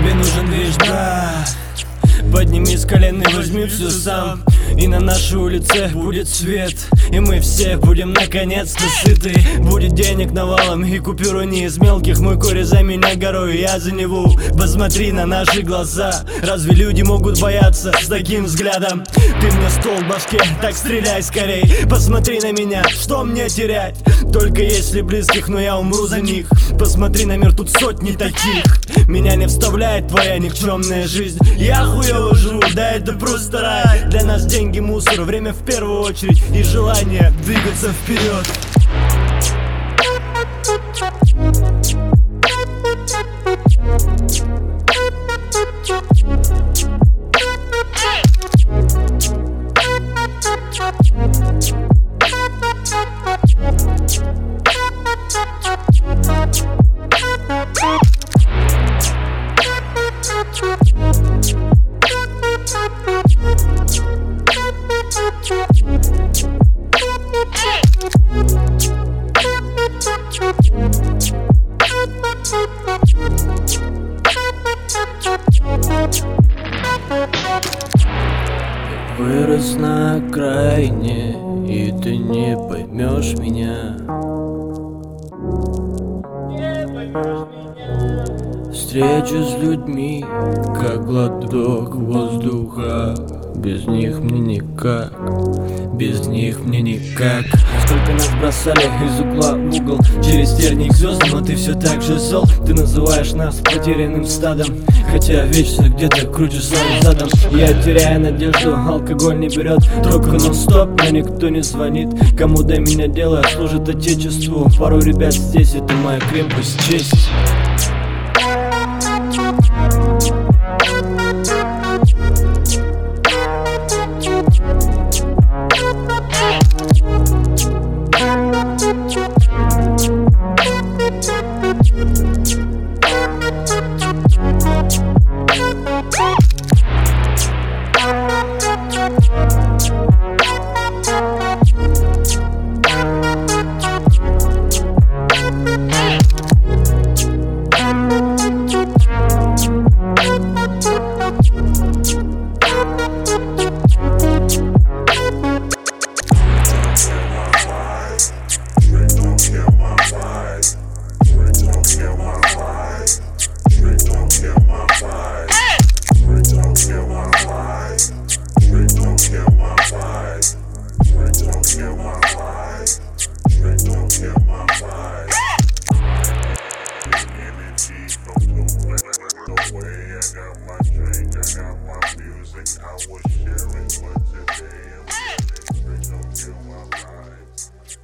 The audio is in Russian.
Тебе нужен вещь, брат. Подними с колен и возьми все сам. И на нашей улице будет свет, и мы все будем наконец-то сыты. Будет денег навалом и купюру не из мелких. Мой кореш за меня горой, я за него. Посмотри на наши глаза. Разве люди могут бояться с таким взглядом? Ты мне стол в башке, так стреляй скорей. Посмотри на меня, что мне терять? Только если близких, но я умру за них. Посмотри на мир, тут сотни таких. Меня не вставляет твоя никчемная жизнь. Я хуёво живу, да это просто рай. Для нас деньги мусор, время в первую очередь. И желание двигаться вперед. Вырос на окраине, и ты не поймешь меня. Встречу с людьми, как глоток воздуха. Без них мне никак, без них мне никак. Сколько нас бросали из угла в угол, через тернии к звездам, но ты все так же зол. Ты называешь нас потерянным стадом, хотя вечно где-то крутишь своим задом. Я теряю надежду, алкоголь не берет трубку нон-стоп, но никто не звонит. Кому до меня дело служит отечеству. Порой ребят здесь, это моя крепость, честь. I was sharing, but today I'm don't kill my vibe.